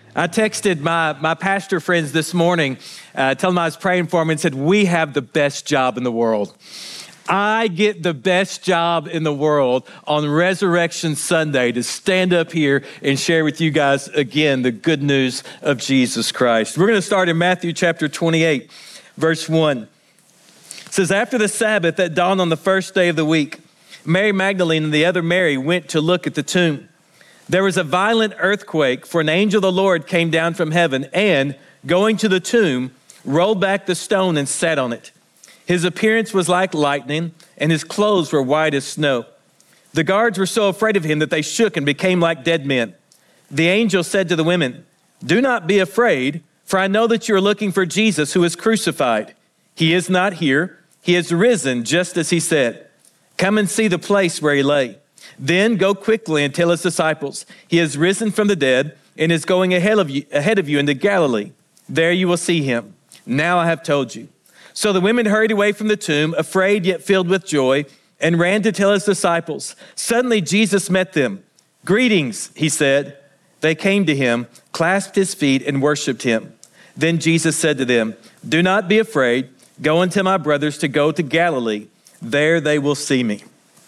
I texted my pastor friends this morning, telling them I was praying for them and said, we have the best job in the world. I get the best job in the world on Resurrection Sunday to stand up here and share with you guys again the good news of Jesus Christ. We're going to start in Matthew chapter 28, verse 1. It says, after the Sabbath that dawned on the first day of the week, Mary Magdalene and the other Mary went to look at the tomb. There was a violent earthquake, for an angel of the Lord came down from heaven and, going to the tomb, rolled back the stone and sat on it. His appearance was like lightning, and his clothes were white as snow. The guards were so afraid of him that they shook and became like dead men. The angel said to the women, do not be afraid, for I know that you are looking for Jesus who is crucified. He is not here. He has risen just as he said. Come and see the place where he lay. Then go quickly and tell his disciples, he has risen from the dead and is going ahead of you into Galilee. There you will see him. Now I have told you. So the women hurried away from the tomb, afraid yet filled with joy, and ran to tell his disciples. Suddenly Jesus met them. Greetings, he said. They came to him, clasped his feet, and worshiped him. Then Jesus said to them, do not be afraid. Go and tell my brothers to go to Galilee. There they will see me.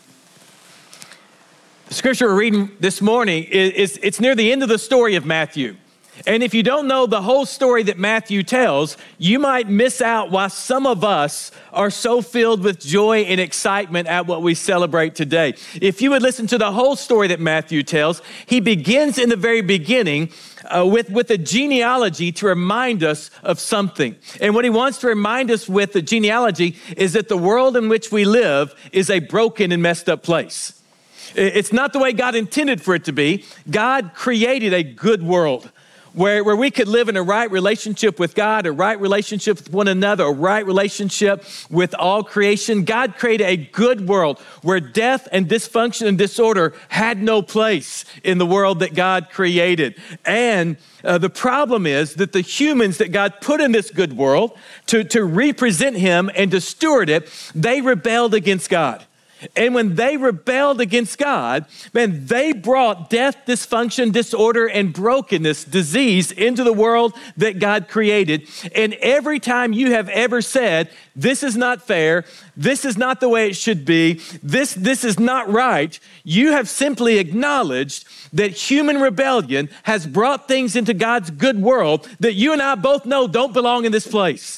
The scripture we're reading this morning it's near the end of the story of Matthew. And if you don't know the whole story that Matthew tells, you might miss out why some of us are so filled with joy and excitement at what we celebrate today. If you would listen to the whole story that Matthew tells, he begins in the very beginning with a genealogy to remind us of something. And what he wants to remind us with the genealogy is that the world in which we live is a broken and messed up place. It's not the way God intended for it to be. God created a good world where we could live in a right relationship with God, a right relationship with one another, a right relationship with all creation. God created a good world where death and dysfunction and disorder had no place in the world that God created. And the problem is that the humans that God put in this good world to represent him and to steward it, they rebelled against God. And when they rebelled against God, man, they brought death, dysfunction, disorder, and brokenness, disease into the world that God created. And every time you have ever said, this is not fair, this is not the way it should be, this is not right, you have simply acknowledged that human rebellion has brought things into God's good world that you and I both know don't belong in this place.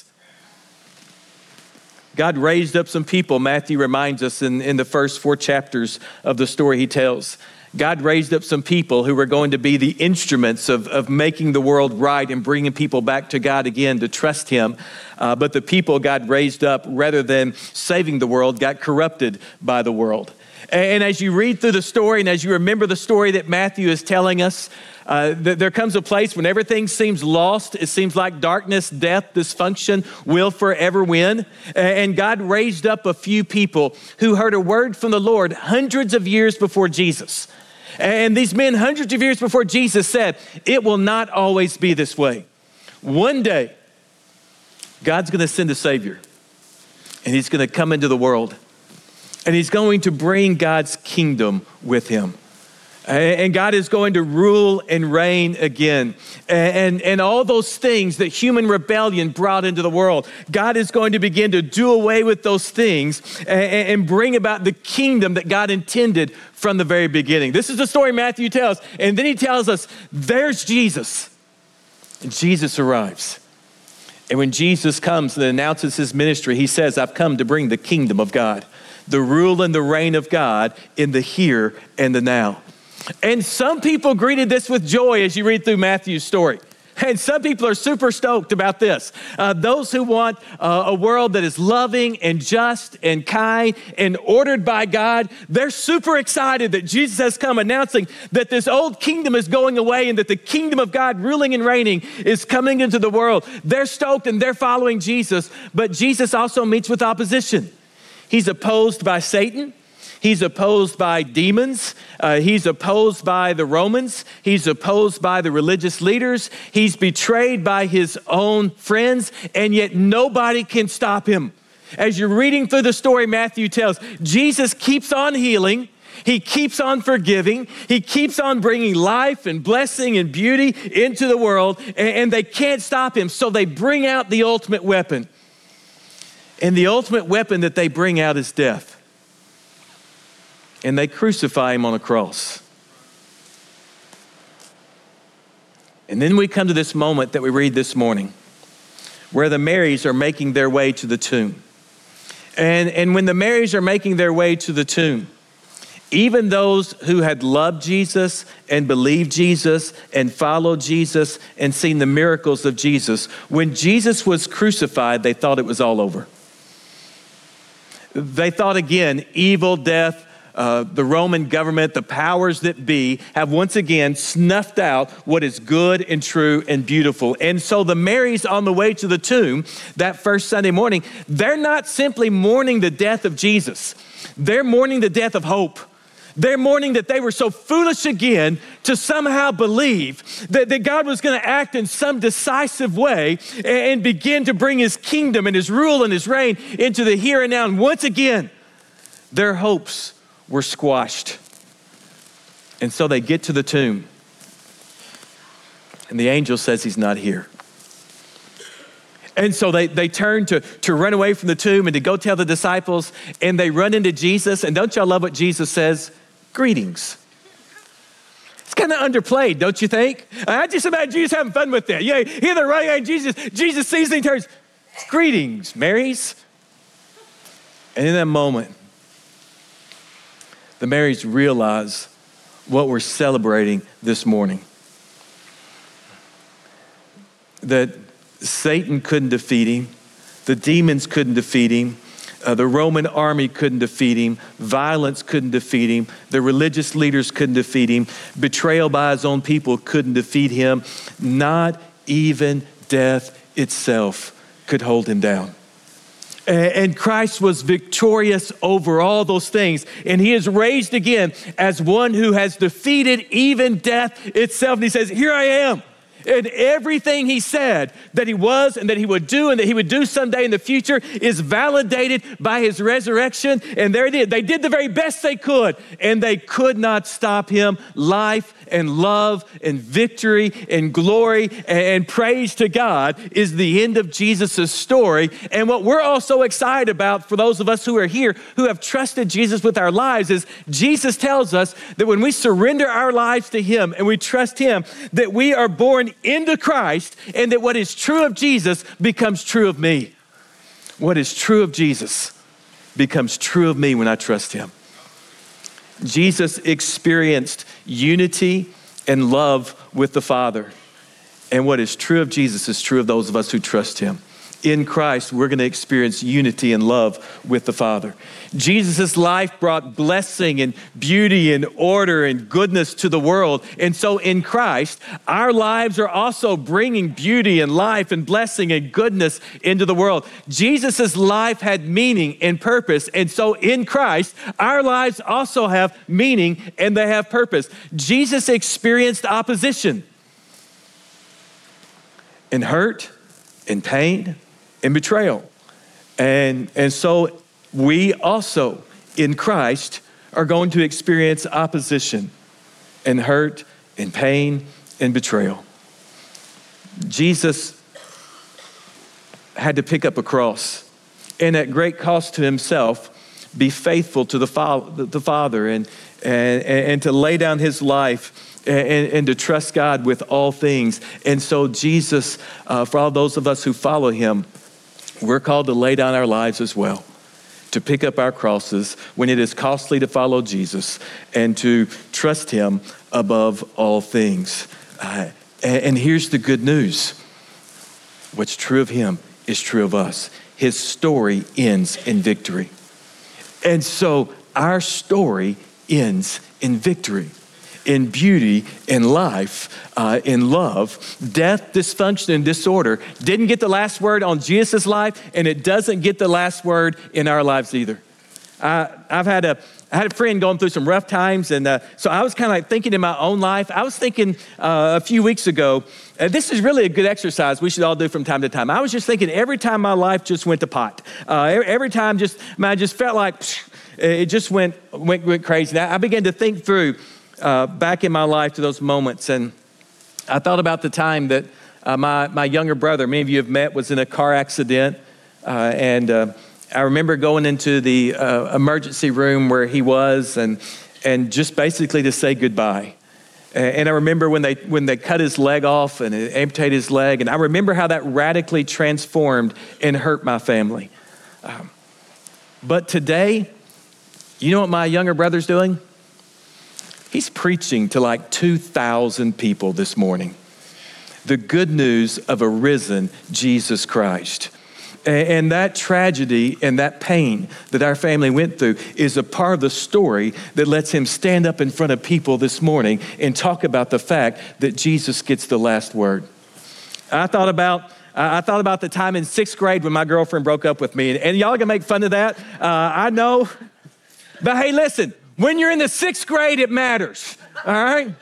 God raised up some people, Matthew reminds us in the first 4 chapters of the story he tells. God raised up some people who were going to be the instruments of making the world right and bringing people back to God again to trust him. But the people God raised up, rather than saving the world, got corrupted by the world. And as you read through the story and as you remember the story that Matthew is telling us, there comes a place when everything seems lost. It seems like darkness, death, dysfunction will forever win. And God raised up a few people who heard a word from the Lord hundreds of years before Jesus. And these men hundreds of years before Jesus said, it will not always be this way. One day, God's going to send a Savior and he's going to come into the world and he's going to bring God's kingdom with him. And God is going to rule and reign again. And all those things that human rebellion brought into the world, God is going to begin to do away with those things and bring about the kingdom that God intended from the very beginning. This is the story Matthew tells. And then he tells us, there's Jesus. And Jesus arrives. And when Jesus comes and announces his ministry, he says, I've come to bring the kingdom of God, the rule and the reign of God in the here and the now. And some people greeted this with joy as you read through Matthew's story. And some people are super stoked about this. Those who want a world that is loving and just and kind and ordered by God, they're super excited that Jesus has come announcing that this old kingdom is going away and that the kingdom of God ruling and reigning is coming into the world. They're stoked and they're following Jesus, but Jesus also meets with opposition. He's opposed by Satan. He's opposed by demons. He's opposed by the Romans. He's opposed by the religious leaders. He's betrayed by his own friends, and yet nobody can stop him. As you're reading through the story Matthew tells, Jesus keeps on healing. He keeps on forgiving. He keeps on bringing life and blessing and beauty into the world, and they can't stop him. So they bring out the ultimate weapon. And the ultimate weapon that they bring out is death. And they crucify him on a cross. And then we come to this moment that we read this morning, where the Marys are making their way to the tomb. And when the Marys are making their way to the tomb, even those who had loved Jesus and believed Jesus and followed Jesus and seen the miracles of Jesus, when Jesus was crucified, they thought it was all over. They thought again, evil, death, the Roman government, the powers that be, have once again snuffed out what is good and true and beautiful. And so the Marys on the way to the tomb that first Sunday morning, they're not simply mourning the death of Jesus. They're mourning the death of hope. They're mourning that they were so foolish again to somehow believe that God was going to act in some decisive way and begin to bring his kingdom and his rule and his reign into the here and now. And once again, their hopes were squashed. And so they get to the tomb, and the angel says he's not here. And so they turn to run away from the tomb and to go tell the disciples, and they run into Jesus. And don't y'all love what Jesus says? Greetings. It's kind of underplayed, don't you think? I just imagine Jesus having fun with that. Yeah, here they're running at Jesus. Jesus sees and he turns, greetings, Marys. And in that moment, the Marys realize what we're celebrating this morning. That Satan couldn't defeat him. The demons couldn't defeat him. The Roman army couldn't defeat him. Violence couldn't defeat him. The religious leaders couldn't defeat him. Betrayal by his own people couldn't defeat him. Not even death itself could hold him down. And Christ was victorious over all those things. And he is raised again as one who has defeated even death itself. And he says, here I am. And everything he said that he was and that he would do and that he would do someday in the future is validated by his resurrection. And there it is. They did the very best they could, and they could not stop him. Life and love and victory and glory and praise to God is the end of Jesus' story. And what we're also excited about for those of us who are here who have trusted Jesus with our lives is Jesus tells us that when we surrender our lives to him and we trust him, that we are born into Christ, and that what is true of Jesus becomes true of me. What is true of Jesus becomes true of me when I trust him. Jesus experienced unity and love with the Father. And what is true of Jesus is true of those of us who trust him. In Christ, we're going to experience unity and love with the Father. Jesus' life brought blessing and beauty and order and goodness to the world. And so in Christ, our lives are also bringing beauty and life and blessing and goodness into the world. Jesus' life had meaning and purpose. And so in Christ, our lives also have meaning and they have purpose. Jesus experienced opposition and hurt and pain and betrayal. And so we also in Christ are going to experience opposition and hurt and pain and betrayal. Jesus had to pick up a cross and at great cost to himself be faithful to the Father and to lay down his life and to trust God with all things. And so Jesus, for all those of us who follow him, we're called to lay down our lives as well, to pick up our crosses when it is costly to follow Jesus and to trust him above all things. And here's the good news. What's true of him is true of us. His story ends in victory. And so our story ends in victory, in beauty, in life, in love. Death, dysfunction, and disorder didn't get the last word on Jesus' life, and it doesn't get the last word in our lives either. I had a friend going through some rough times, and so I was kind of like thinking in my own life. I was thinking a few weeks ago, this is really a good exercise we should all do from time to time. I was just thinking every time my life just went to pot, every time I just felt like, It just went crazy. Now, I began to think through back in my life to those moments, and I thought about the time that my younger brother, many of you have met, was in a car accident, and I remember going into the emergency room where he was, and just basically to say goodbye. And I remember when they cut his leg off and amputated his leg, and I remember how that radically transformed and hurt my family. But today, you know what my younger brother's doing? He's preaching to like 2,000 people this morning. The good news of a risen Jesus Christ. And that tragedy and that pain that our family went through is a part of the story that lets him stand up in front of people this morning and talk about the fact that Jesus gets the last word. I thought about the time in 6th grade when my girlfriend broke up with me. And y'all are going to make fun of that. I know. But hey, listen, when you're in the 6th grade, it matters. All right?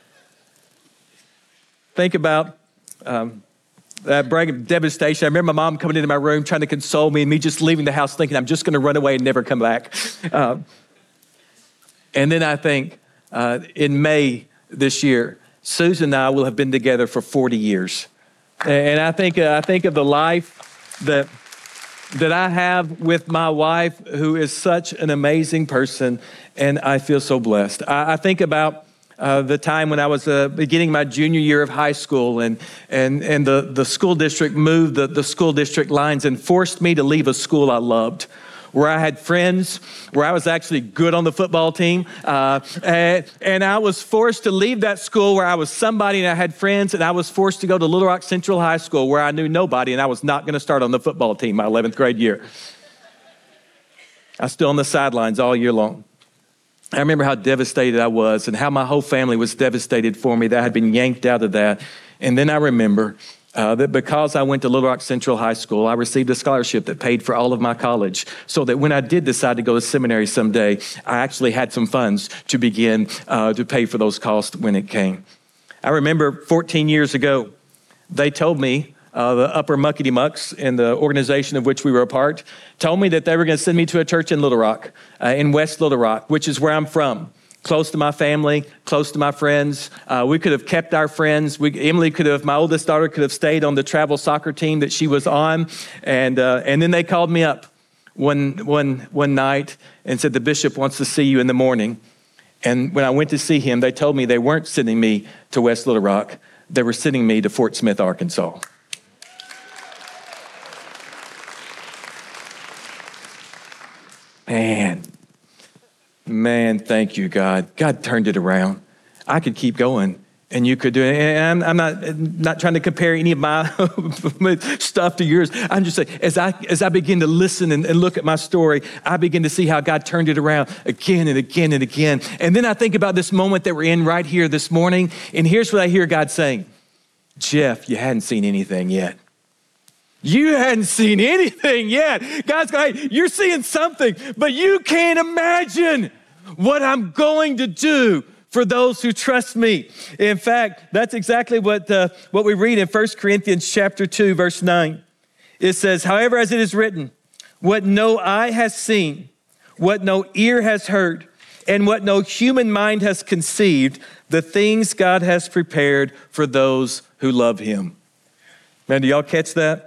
Think about that brag of devastation. I remember my mom coming into my room trying to console me and me just leaving the house thinking I'm just going to run away and never come back. And then I think in May this year, Susan and I will have been together for 40 years. And I think of the life that I have with my wife, who is such an amazing person, and I feel so blessed. I think about the time when I was beginning my junior year of high school, and the school district moved the school district lines and forced me to leave a school I loved, where I had friends, where I was actually good on the football team. And I was forced to leave that school where I was somebody and I had friends, and I was forced to go to Little Rock Central High School where I knew nobody, and I was not going to start on the football team my 11th grade year. I was still on the sidelines all year long. I remember how devastated I was and how my whole family was devastated for me that I had been yanked out of that. And then I remember that because I went to Little Rock Central High School, I received a scholarship that paid for all of my college, so that when I did decide to go to seminary someday, I actually had some funds to begin to pay for those costs when it came. I remember 14 years ago, they told me, the Upper Muckety Mucks in the organization of which we were a part, told me that they were going to send me to a church in Little Rock, in West Little Rock, which is where I'm from. Close to my family, close to my friends. We could have kept our friends. My oldest daughter could have stayed on the travel soccer team that she was on. And then they called me up one night and said, the bishop wants to see you in the morning. And when I went to see him, they told me they weren't sending me to West Little Rock. They were sending me to Fort Smith, Arkansas. Man, thank you, God. God turned it around. I could keep going, and you could do it. And I'm not trying to compare any of my stuff to yours. I'm just saying, as I begin to listen and look at my story, I begin to see how God turned it around again and again and again. And then I think about this moment that we're in right here this morning, and here's what I hear God saying. Jeff, you hadn't seen anything yet. You hadn't seen anything yet. God's going, hey, you're seeing something, but you can't imagine what I'm going to do for those who trust me. In fact, that's exactly what we read in 1 Corinthians chapter 2, verse 9. It says, however, as it is written, what no eye has seen, what no ear has heard, and what no human mind has conceived, the things God has prepared for those who love him. Man, do y'all catch that?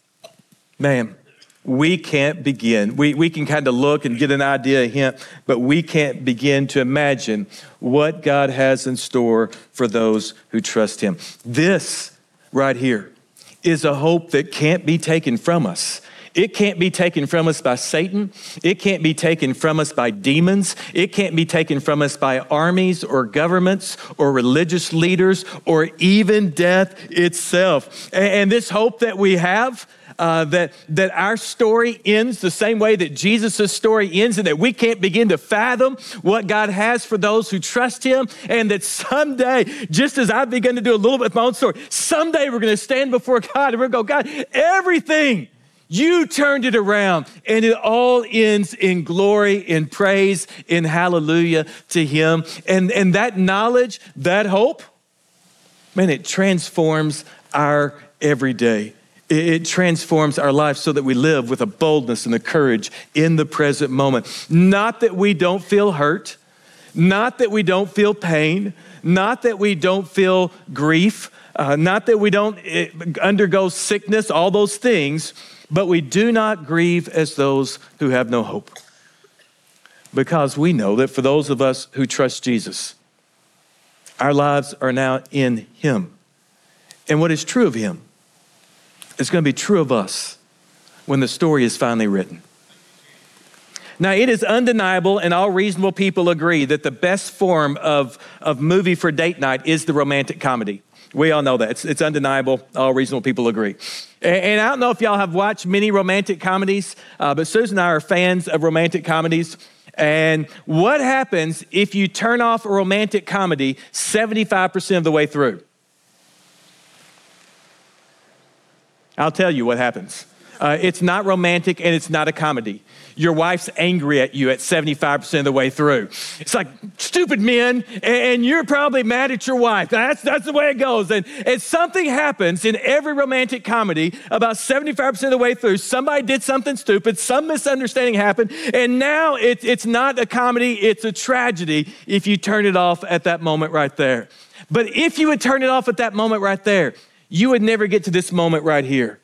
Man, we can't begin. We can kind of look and get an idea, a hint, but we can't begin to imagine what God has in store for those who trust him. This right here is a hope that can't be taken from us. It can't be taken from us by Satan. It can't be taken from us by demons. It can't be taken from us by armies or governments or religious leaders or even death itself. And this hope that we have, that our story ends the same way that Jesus' story ends, and that we can't begin to fathom what God has for those who trust him, and that someday, just as I've begun to do a little bit of my own story, someday we're going to stand before God and we're going to go, God, everything, you turned it around, and it all ends in glory, in praise, in hallelujah to him. And that knowledge, that hope, man, it transforms our everyday. It transforms our lives so that we live with a boldness and a courage in the present moment. Not that we don't feel hurt, not that we don't feel pain, not that we don't feel grief, not that we don't undergo sickness, all those things, but we do not grieve as those who have no hope. Because we know that for those of us who trust Jesus, our lives are now in Him. And what is true of Him is going to be true of us when the story is finally written. Now, it is undeniable, and all reasonable people agree, that the best form of movie for date night is the romantic comedy. We all know that. It's undeniable. All reasonable people agree. And I don't know if y'all have watched many romantic comedies, but Susan and I are fans of romantic comedies. And what happens if you turn off a romantic comedy 75% of the way through? I'll tell you what happens. It's not romantic and it's not a comedy. Your wife's angry at you at 75% of the way through. It's like, stupid men, and you're probably mad at your wife. That's the way it goes. And something happens in every romantic comedy about 75% of the way through. Somebody did something stupid, some misunderstanding happened, and now it's not a comedy, it's a tragedy if you turn it off at that moment right there. But if you would turn it off at that moment right there, you would never get to this moment right here.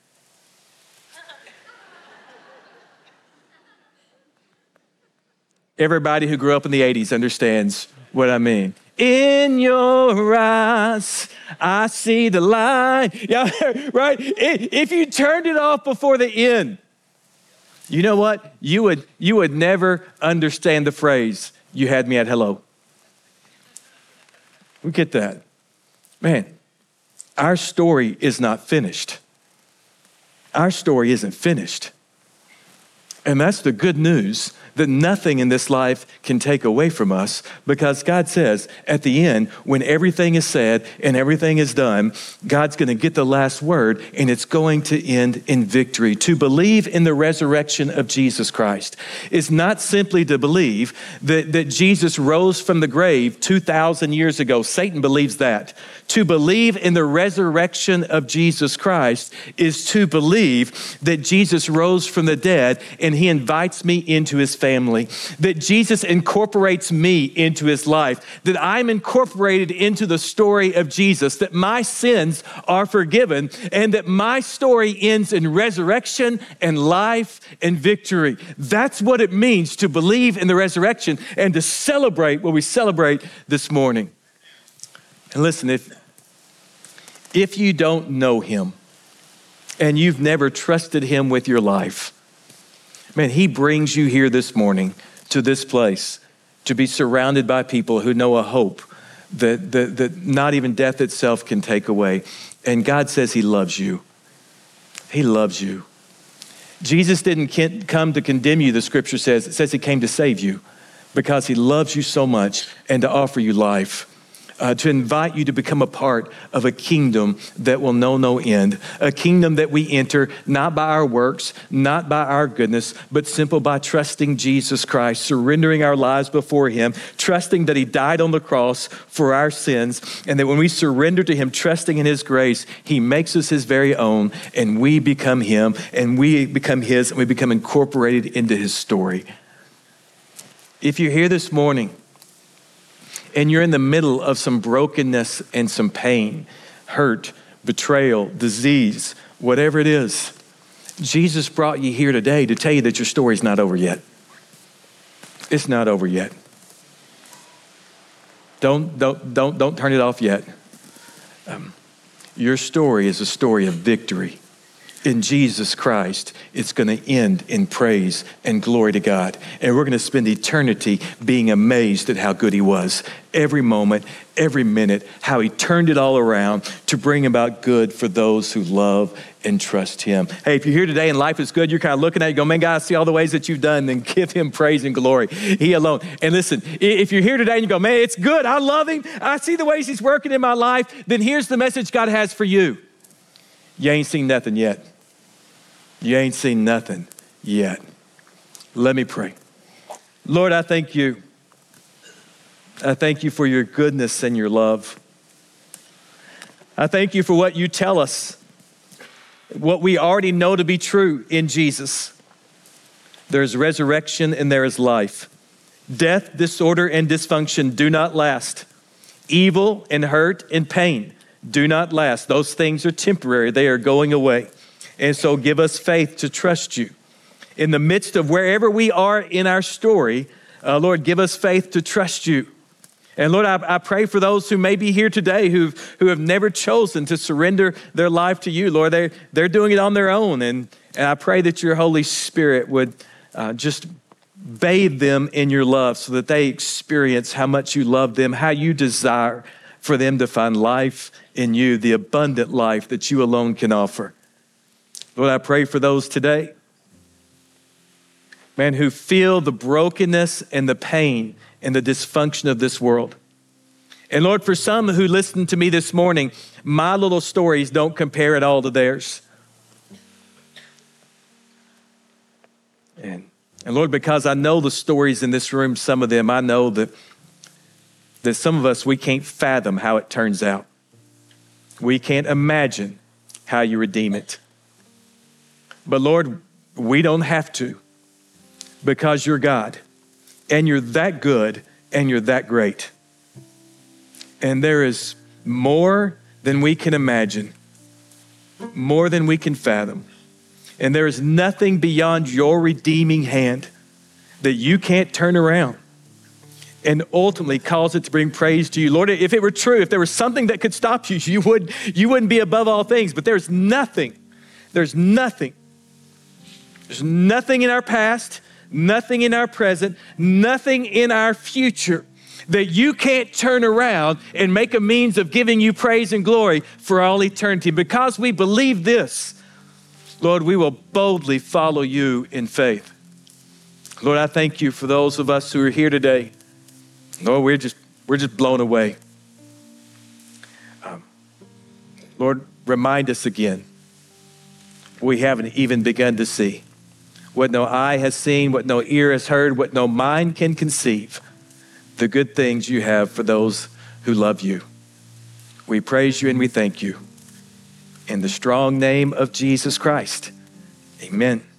Everybody who grew up in the 80s understands what I mean. In your eyes, I see the light. Yeah, right? If you turned it off before the end, you know what? You would never understand the phrase, you had me at hello. We get that. Man, our story is not finished. Our story isn't finished. And that's the good news that nothing in this life can take away from us, because God says at the end, when everything is said and everything is done, God's going to get the last word, and it's going to end in victory. To believe in the resurrection of Jesus Christ is not simply to believe that Jesus rose from the grave 2,000 years ago. Satan believes that. To believe in the resurrection of Jesus Christ is to believe that Jesus rose from the dead and He invites me into His family, that Jesus incorporates me into His life, that I'm incorporated into the story of Jesus, that my sins are forgiven, and that my story ends in resurrection and life and victory. That's what it means to believe in the resurrection and to celebrate what we celebrate this morning. And listen, if you don't know Him and you've never trusted Him with your life, man, He brings you here this morning to this place to be surrounded by people who know a hope that not even death itself can take away. And God says He loves you. He loves you. Jesus didn't come to condemn you, the scripture says. It says He came to save you because He loves you so much and to offer you life. To invite you to become a part of a kingdom that will know no end, a kingdom that we enter not by our works, not by our goodness, but simply by trusting Jesus Christ, surrendering our lives before Him, trusting that He died on the cross for our sins, and that when we surrender to Him, trusting in His grace, He makes us His very own, and we become Him, and we become His, and we become incorporated into His story. If you're here this morning, and you're in the middle of some brokenness and some pain, hurt, betrayal, disease, whatever it is, Jesus brought you here today to tell you that your story's not over yet. It's not over yet. Don't turn it off yet. Your story is a story of victory. In Jesus Christ, it's going to end in praise and glory to God. And we're going to spend eternity being amazed at how good He was. Every moment, every minute, how He turned it all around to bring about good for those who love and trust Him. Hey, if you're here today and life is good, you're kind of looking at it, you go, man, God, I see all the ways that you've done, then give Him praise and glory. He alone. And listen, if you're here today and you go, man, it's good, I love Him, I see the ways He's working in my life, then here's the message God has for you. You ain't seen nothing yet. You ain't seen nothing yet. Let me pray. Lord, I thank You. I thank You for Your goodness and Your love. I thank You for what You tell us what we already know to be true in Jesus. There's resurrection and there is life. Death, disorder, and dysfunction do not last. Evil and hurt and pain do not last. Those things are temporary. They are going away. And so give us faith to trust you. In the midst of wherever we are in our story, Lord, give us faith to trust you. And Lord, I pray for those who may be here today who have never chosen to surrender their life to you. Lord, they're doing it on their own. And I pray that your Holy Spirit would just bathe them in your love so that they experience how much you love them, how you desire for them to find life in you, the abundant life that you alone can offer. Lord, I pray for those today, man, who feel the brokenness and the pain and the dysfunction of this world. And Lord, for some who listen to me this morning, my little stories don't compare at all to theirs. And Lord, because I know the stories in this room, some of them, I know that some of us, we can't fathom how it turns out. We can't imagine how you redeem it. But Lord, we don't have to, because you're God, and you're that good, and you're that great. And there is more than we can imagine, more than we can fathom. And there is nothing beyond your redeeming hand that you can't turn around and ultimately cause it to bring praise to you. Lord, if it were true, if there was something that could stop you, you wouldn't be above all things. But there's nothing in our past, nothing in our present, nothing in our future that you can't turn around and make a means of giving you praise and glory for all eternity. Because we believe this, Lord, we will boldly follow you in faith. Lord, I thank you for those of us who are here today. Lord, we're just blown away. Lord, remind us again, we haven't even begun to see. What no eye has seen, what no ear has heard, what no mind can conceive, the good things you have for those who love you. We praise you and we thank you. In the strong name of Jesus Christ, amen.